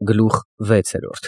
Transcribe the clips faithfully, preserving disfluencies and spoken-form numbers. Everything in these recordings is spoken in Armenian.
Գլուխ վեցերորդ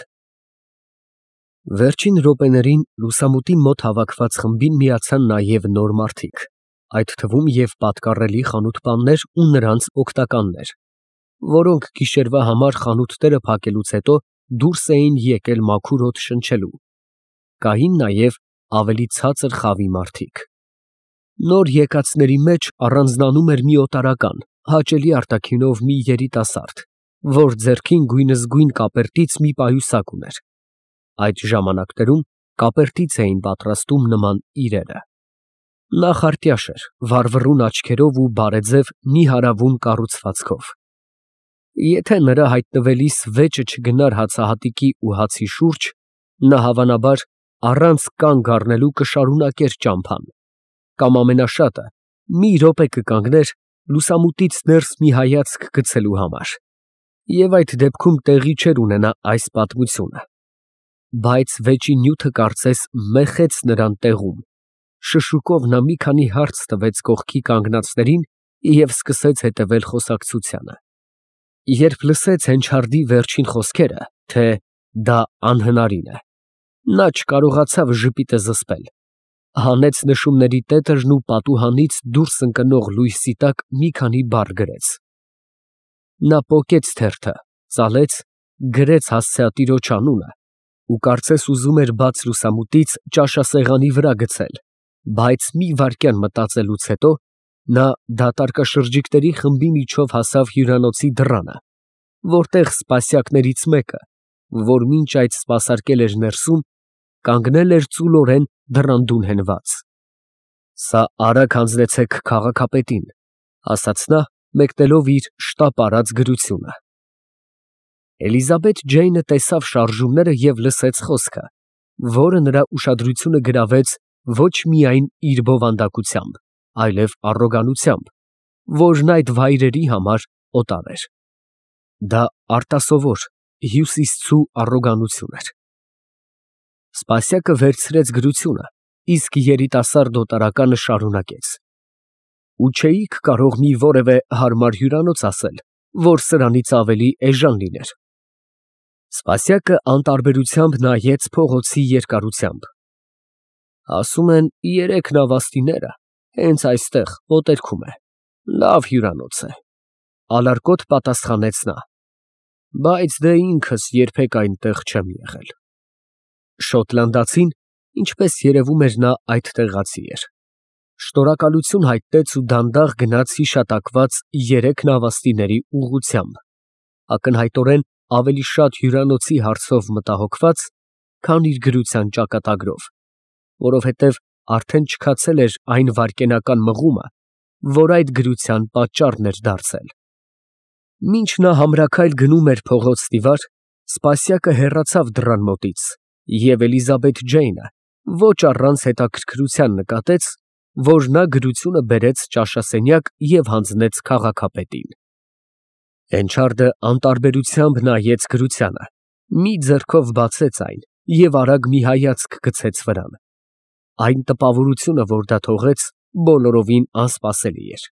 Վերջին րոպեներին լուսամուտի մոտ հավաքված խմբին միացան նաև նոր մարդիկ, այդ թվում և պատկառելի խանութպաններ ու նրանց օգնականներ, որոնք գիշերվա համար խանութները փակելուց հետո դուրս էին եկել մաքուր օդ շնչելու, կային նաև ավելի ցածր խավի մարդիկ։ Նոր եկածների մեջ առանձնանում էր մի օտարական, հաճելի արտաքինով մի երիտասարդ, որ ձեռքին գույնզգույն կապերտից մի պայուսակ ուներ։ Այդ ժամանակներում կապերտից էին պատրաստում նման իրերը։ Նա խարտյաշ էր, վառվռուն աչքերով ու բարեձև նիհարավուն կառուցվածքով։ Եթե նրա հայտնվելիս վեճը չգնար հացահատիկի ու հացի շուրջ, նա հավանաբար առանց կանգ առնելու կշարունակեր ճամփան, կամ ամենաշատը մի րոպե կկանգներ լուսամուտից ներս մի հայացք գցելու համար, և այդ դեպքում տեղի չէր ունենա այս պատմությունը։ Բայց վեճի նյութը կարծես մեխեց նրան տեղում, շշուկով նա մի քանի հարց տվեց կողքի կանգնածներին և սկսեց հետևել խոսակցությանը։ Երբ լսեց Հենչարդի վերջին խոսքերը, թե դա անհնարին է, նա չկարողացավ ժպիտը զսպել, հանեց նշումների տետրն ու պատուհանից դուրս ընկնող լույսի տակ մի քանի բառ գրեց։ Նա պոկեց թերթը, ծալեց, գրեց հասցեատիրոջ անունը ու կարծես ուզում էր բաց լուսամուտից ճաշասեղանի վրա գցել, բայց մի վայրկյան մտածելուց հետո նա դատարկաշրջիկների խմբի միջով հասավ հյուրանոցի դռանը, որտեղ սպասյակներից մեկը, որ մինչ այդ սպասարկել էր ներսում, կանգնել էր ծուլորեն դռանդուն հենված։ «Սա արագ հանձնեցեք քաղաքապետին», ասաց նա, մեկնելով իր շտապ արած գրությունը։ Էլիզաբեթ Ջեյնը տեսավ շարժումները և լսեց խոսքը, որը նրա ուշադրությունը գրավեց ոչ միայն իր բովանդակությամբ, այլև առոգանությամբ, որն այդ վայրերի համար օտար էր։ Դա արտասովոր, հյուսիսցու առոգանություն էր։ Սպասյակը վերցրեց գրությունը, իսկ երիտասարդ օտարականը շարունակեց. «Ու չէիք կարող մի որևէ հարմար հյուրանոց ասել, որ սրանից ավելի էժան լիներ»։ Սպասյակը անտարբերությամբ նայեց փողոցի երկարությամբ։ «Ասում են, երեք նավաստիները հենց այստեղ մոտերքում է, լավ հյուրանոց է», ալարկոտ պատասխանեց նա, «բայց դե ինքս երբեք այնտեղ չեմ եղել»։ Շոտլանդացին, ինչպես երևում էր, նա այդ տեղացի էր, շնորհակալություն հայտնեց ու դանդաղ գնաց հիշատակված երեք նավաստիների ուղղությամբ, ակնհայտորեն ավելի շատ հյուրանոցի հարցով մտահոգված, քան իր գրության ճակատագրով, որովհետև արդեն չքացել էր այն վայրկենական մղումը, որ այդ գրության պատճառն էր դարձել։ Մինչ նա համրաքայլ գնում էր փողոց֊ստիվար, սպասյակը հեռացավ դռան մոտից, և Էլիզաբեթ Ջեյնը ոչ առանց հետաքրքրության նկատեց, որ նա գրությունը բերեց ճաշասենյակ և հանձնեց քաղաքապետին։ Հենչարդը անտարբերությամբ նայեց գրությանը, մի ձեռքով բացեց այն և արագ մի հայացք գցեց վրան։ Այն տպավորությունը, որ դա թողեց, բոլորովին անսպասելի էր։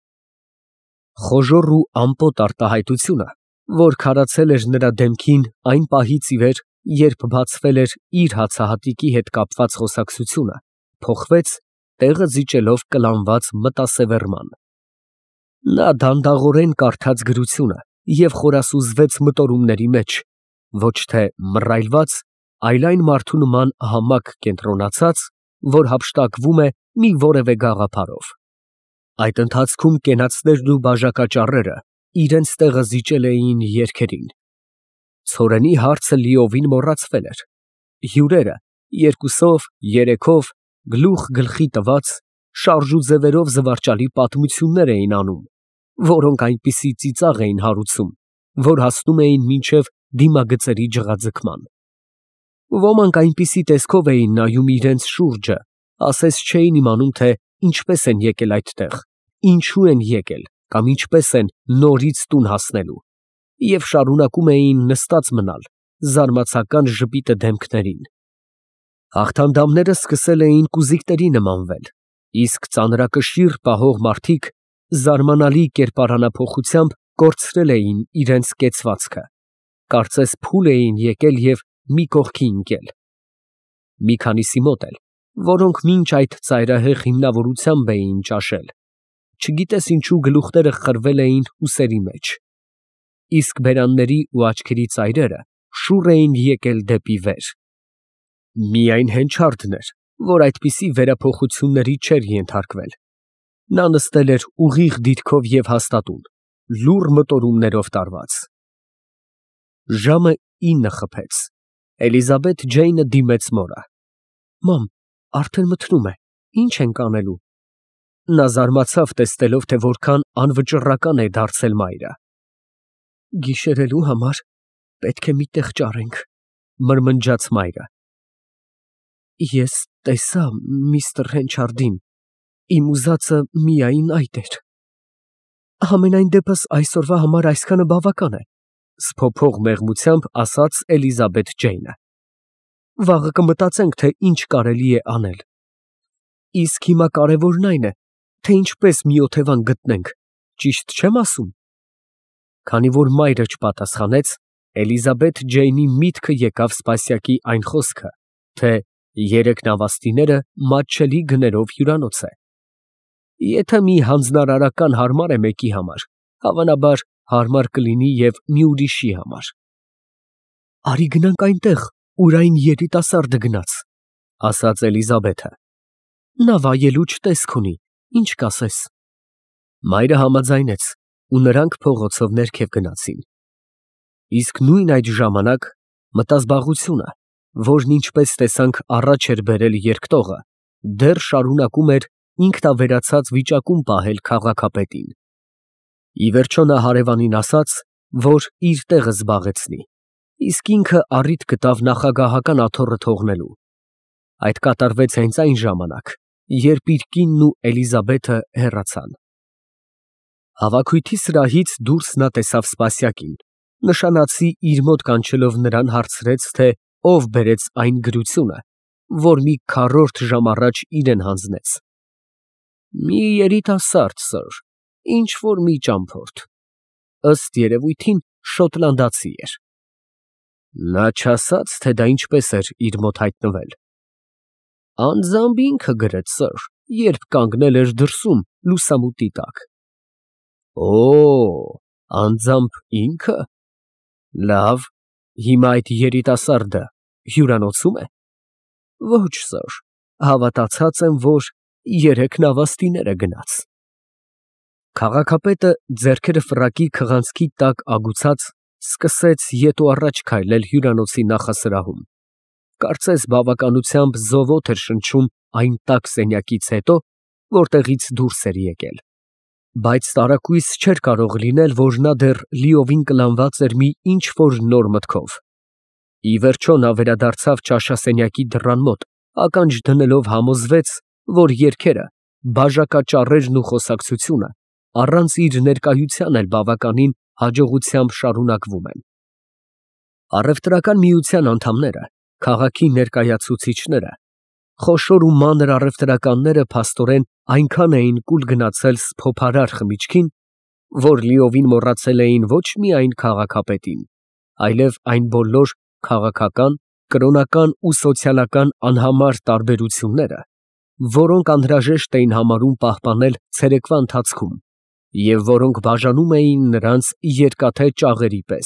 Խոժոռ ու ամպոտ արտահայտությունը, որ քարացել էր նրա դեմքին այն պահից ի վեր, երբ բացվել էր իր հացահատիկի հետ կապված խոսակցությունը, փոխվեց, տեղը զիջելով կլանված մտասևեռման։ Նա դանդաղորեն կարդաց գրությունը և խորասուզվեց մտորումների մեջ, ոչ թե մռայլված, այլ այն մարդու նման համակ կենտրոնացած, որ հափշտակվում է մի որևէ գաղափարով։ Այդ ընթացքում կենացներն ու բաժակաճառերը իրենց տեղը զիջել էին երգերին։ Ցորենի հարցը լիովին մոռացվել էր։ Հյուրերը երկուսով, երեքով, գլուխ գլխի տված, շարժուձևերով զվարճալի պատմություններ էին անում, որոնք այնպիսի ծիծաղ էին հարուցում, որ հասնում էին մինչև դիմագծերի ջղաձգման։ Ոմանք այնպիսի տեսքով էին նայում իրենց շուրջը, ասես չէին իմանում, թե ինչպես են եկել այդտեղ, ինչու են եկել կամ ինչպես են նորից տուն հասնելու, և շարունակում էին նստած մնալ զարմացական ժպիտը դեմքներին։ Հաղթանդամները սկսել էին կուզիկների նմանվել, իսկ ծանրակշիռ պահող մարդիկ զարմանալի կերպարանափոխությամբ կորցրել էին իրենց կեցվածքը, կարծես փուլ էին եկել և մի կողքի ընկել։ Մի քանիսի մոտ էլ, որոնք մինչ այդ ծայրահեղ հիմնավորությամբ էին ճաշել, չգիտես ինչու գլուխները խրվել էին ուսերի մեջ, իսկ բերանների ու աչքերի ծայրերը շուռ էին եկել դեպի վեր։ Միայն Հենչարդն էր, որ այդպիսի վերափոխությունների չէր ենթարկվել. նա նստել էր ուղիղ դիրքով և հաստատուն, լուռ մտորումներով տարված։ Ժամը ինը խփեց, Էլիզաբեթ Ջեյնը դիմեց մորը. Մամ, արդեն մթնում է, ի՞նչ ենք անելու։ Նա զարմացավ, տեսնելով, թե որքան անվճռական է դարձել մայրը։ Գիշերելու համար պետք է մի տեղ ճարենք, մրմնջաց մայրը։ Ես տեսա միստր Հենչարդին, իմ ուզածը միայն այդ էր։ Համենայն դեպս այսօրվա համար այսքանը բավական է, սփոփող մեղմությամբ ասաց Էլիզաբեթ Ջեյնը։ Վաղը կմտածենք, թե ինչ կարելի է անել։ Իսկ հիմա կարևորն այն է, թե ինչպես մի օթևան գտնենք, ճիշտ չեմ ասում։ Քանի որ մայրը չպատասխանեց, Էլիզաբեթ Ջեյնի միտքը եկավ Սպասիակի այն խոսքը, թե երեք նավաստիները մատչելի գներով հյուրանոց է։ Եթե մի հանձնարարական հարմար է մեկի համար, հավանաբար հարմար կլինի և մի ուրիշի համար։ Արի գնանք այնտեղ, ուր այն երիտասարդը գնաց, ասաց Էլիզաբեթը։ Նա վայելու չտեսք ունի, ինչ կասես։ Մայրը համաձայնեց, ու նրանք փողոցով ներքև գնացին։ Իսկ նույն այդ ժամանակ մտազբաղությունը, որն ինչպես տեսանք առաջ էր բերել երկտողը, դեռ շարունակում էր ինքնավերացած վիճակում պահել քաղաքապետին։ Ի վերջո նա հարևանին ասաց, որ իր տեղը զբաղեցնի, իսկ ինքը առիթ գտավ նախագահական աթոռը թողնելու։ Այդ կատարվեց հենց այն ժամանակ, երբ իր կինն ու Էլիզաբեթը հեռացան։ Հավաքույթի սրահից դուրս նա տեսավ Սպասիակին, նշանացի իր մոտ կանչելով նրան հարցրեց, թե ով բերեց այն գրությունը, որ մի քառորդ ժամ առաջ իրեն հանձնեց։ Մի երիտասարդ, սըր, ինչ֊որ մի ճամփորդ, ըստ երևույթին շոտլանդացի էր։ Նա չասաց, թե դա ինչպես էր իր մոտ հայտնվել։ Անձամբ ինքը գրեց, սըր, երբ կանգնել էր դրսում լուսամուտի տակ։ Օ, անձամբ ինքը։ Լավ, հիմա այդ երիտասարդը հյուրանոցում է։ Ոչ, սըր, հավատացած եմ, որ երեք նավաստիները գնաց։ Քաղաքապետը ձեռքերը ֆրակի քղանցքի տակ ագուցած սկսեց ետ ու առաջ քայլել հյուրանոցի նախասրահում։ Կարծես բավականությամբ զովոթ էր շնչում այն տաք սենյակից հետո, որտեղից դուրս էր եկել։ Բայց տարակույս չէր կարող լինել, որ նա դեռ լիովին կլանված էր մի ինչ֊որ նոր մտքով։ Ի վերջո նա վերադարձավ ճաշասենյակի դռան մոտ, ականջ դնելով համոզվեց, որ երգերը, բաժակաճառերն ու խոսակցությունը առանց իր ներկայության էլ բավականին հաջողությամբ շարունակվում են։ Առևտրական միության անդամները, քաղաքի ներկայացուցիչները, խոշոր ու մանր առևտրականները փաստորեն այնքան էին կուլ գնացել սփոփարար խմիչքին, որ լիովին մոռացել էին ոչ միայն քաղաքապետին, այլև այն բոլոր քաղաքական, կրոնական ու սոցիալական անհամար տարբերությունները, որոնք անհրաժեշտ էին համարում պահպանել ցերեկվա ընթացքում և որոնք բաժանում էին նրանց երկաթե ճաղերի պես։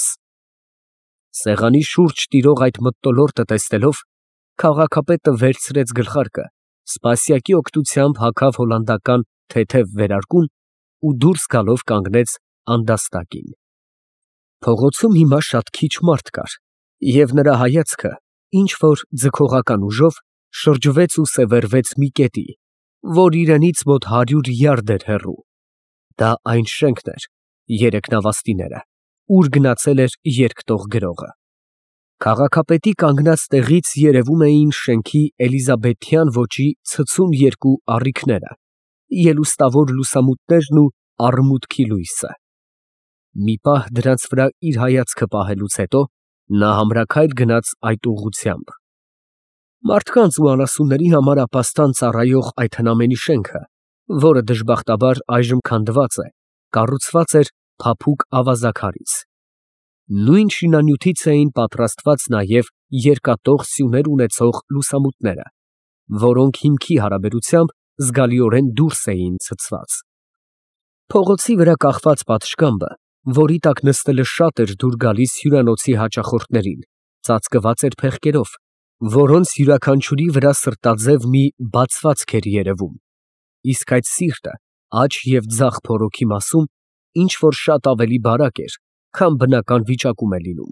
Սեղանի շուրջ տիրող այդ մթնոլորտը տեսնելով, քաղաքապետը վերցրեց գլխարկը, Սպասիակի օգնությամբ հագավ հոլանդական թեթև վերարկուն ու դուրս գալով կանգնեց անդաստակին։ Փողոցում հիմա շատ քիչ մարդ կար, և նրա հայացքը ինչ֊որ ձգողական ուժով շրջվեց ու սևեռվեց մի կետի, որ իրենից մոտ հարյուր յարդ էր հեռու։ Դա այն շենքն էր, երեք նավաստիները, ուր գնացել էր երկտող գրողը։ Քաղաքապետի կանգնած տեղից երևում էին շենքի էլիզաբեթյան ոճի ցցուն երկու առիքները, ելուստավոր լուսամուտներն ու առմուտքի լույսը։ Մի պահ դրանց վրա իր հայացքը պահելուց հետո նա համրաքայլ գնաց այդ ուղղությամբ։ Մարդկանց ու անասունների համար ապաստան ծառայող այդ հնամենի շենքը, որը դժբախտաբար այժմ քանդված է, կառուցված էր փափուկ ավազաքարից։ Նույն շինանյութից էին պատրաստված նաև երկատող սյուներ ունեցող լուսամուտները, որոնք հիմքի հարաբերությամբ զգալիորեն դուրս էին ցցված։ Փողոցի վրա կախված պատշգամբը, որի տակ նստելը շատ էր դուր գալիս հյուրանոցի հաճախորդներին, ծածկված էր փեղկերով, որոնց յուրաքանչյուրի վրա սրտաձև մի բացվածք էր երևում, իսկ այդ սիրտը աջ և ձախ փորոքի մասում ինչ որ շատ ավելի բարակ էր, քան բնական վիճակում է լինում։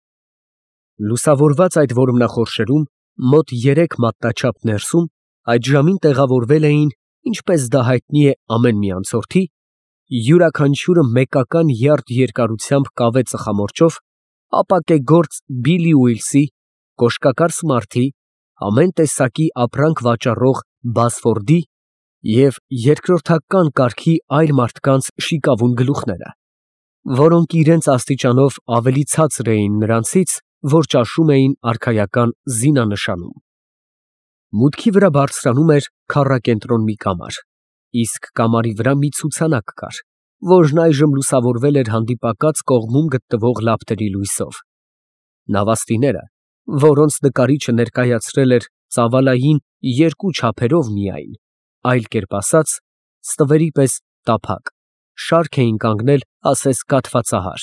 Լուսավորված այդ որմնախորշերում, մոտ երեք մատնաչափ ներսում, այդ ժամին տեղավորվել էին, ինչպես դա հայտնի է ամեն մի անցորդի, յուրաքանչյուրը մեկական յարդ երկարությամբ կավե ծխամորճով, ապակեգործ Բիլլի Ուիլսի, կոշկակարծ մարդի, ամեն տեսակի ապրանք վաճառող Բասֆորդի և երկրորդական կարգի այլ մարդկանց շիկավուն գլուխները, որոնք իրենց աստիճանով ավելի ցածր էին նրանցից, որ ճաշում էին արքայական զինանշանում։ Մուտքի վրա բարձրանում էր քառակենտրոն մի կամար, իսկ կամարի վրա մի ցուցանակ կար, որն այժմ լուսավորվել էր հանդիպակաց կողմում գտնվող լապտերի լույսով։ Նավաստիները, որոնց նկարիչը ներկայացրել էր ծավալային երկու չափերով միայն, այլ կերպ ասած, ստվերի պես տափակ, շարք էին կանգնել ասես կաթվածահար։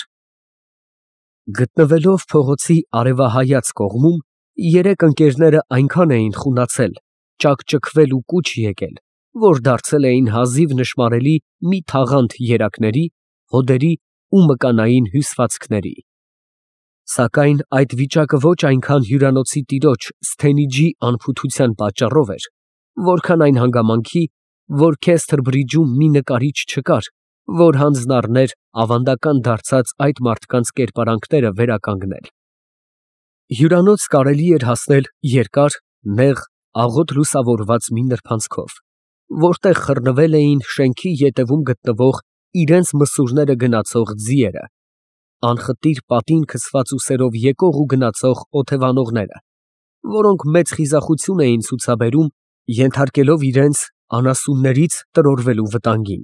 Գտնվելով փողոցի արևահայաց կողմում, երեք ընկերները այնքան էին խունացել, ճաքճքվել ու կուչ եկել, որ դարձել էին հազիվ նշմարելի մի թաղանթ երակների, հոդերի ու մկանային հյուսվածքների։ Սակայն այդ վիճակը ոչ այնքան հյուրանոցի տիրոջ Սթենիջի անփութության պատճառով էր, որքան այն հանգամանքի, որ Քեսթրբրիջում մի նկարիչ չկար, որ հանձն առներ ավանդական դարձած այդ մարդկանց կերպարանքները վերականգնել։ Հյուրանոց կարելի էր հասնել երկար, նեղ, աղոտ լուսավորված մի նրբանցքով, որտեղ խռնվել էին շենքի ետևում գտնվող իրենց մսուրները գնացող ձիերը, անխտիր պատին քսված ուսերով եկող ու գնացող օթևանողները, որոնք մեծ խիզախություն էին ցուցաբերում, ենթարկելով իրենց անասուններից տրորվելու վտանգին։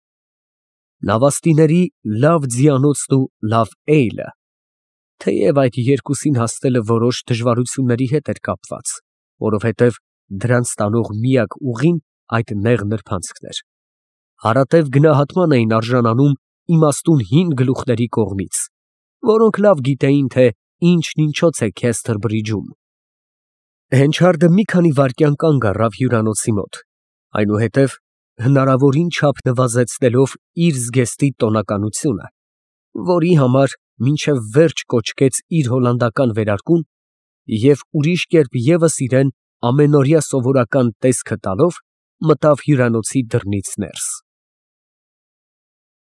Նավաստիների լավ ձիանոցն ու լավ էյլը, թեև այդ երկուսին հասնելը որոշ դժվարությունների հետ էր կապված, որովհետև դրանց տանող միակ ուղին այդ նեղ նրբանցքն էր, հարատև գնահատման էին արժանանում իմաստուն հին գլուխների կողմից, որոնք լավ գիտեին, թե ինչն ինչոց է Քեսթրբրիջում։ Հենչարդը մի քանի վայրկյան կանգ առավ հյուրանոցի մոտ, այնուհետև հնարավորին չափ նվազեցնելով իր զգեստի տոնականությունը, որի համար մինչև վերջ կոչկեց իր հոլանդական վերարկուն և ուրիշ կերպ ևս իրան ամենօրյա սովորական տեսքը տալով, մտավ հյուրանոցի դռնից ներս։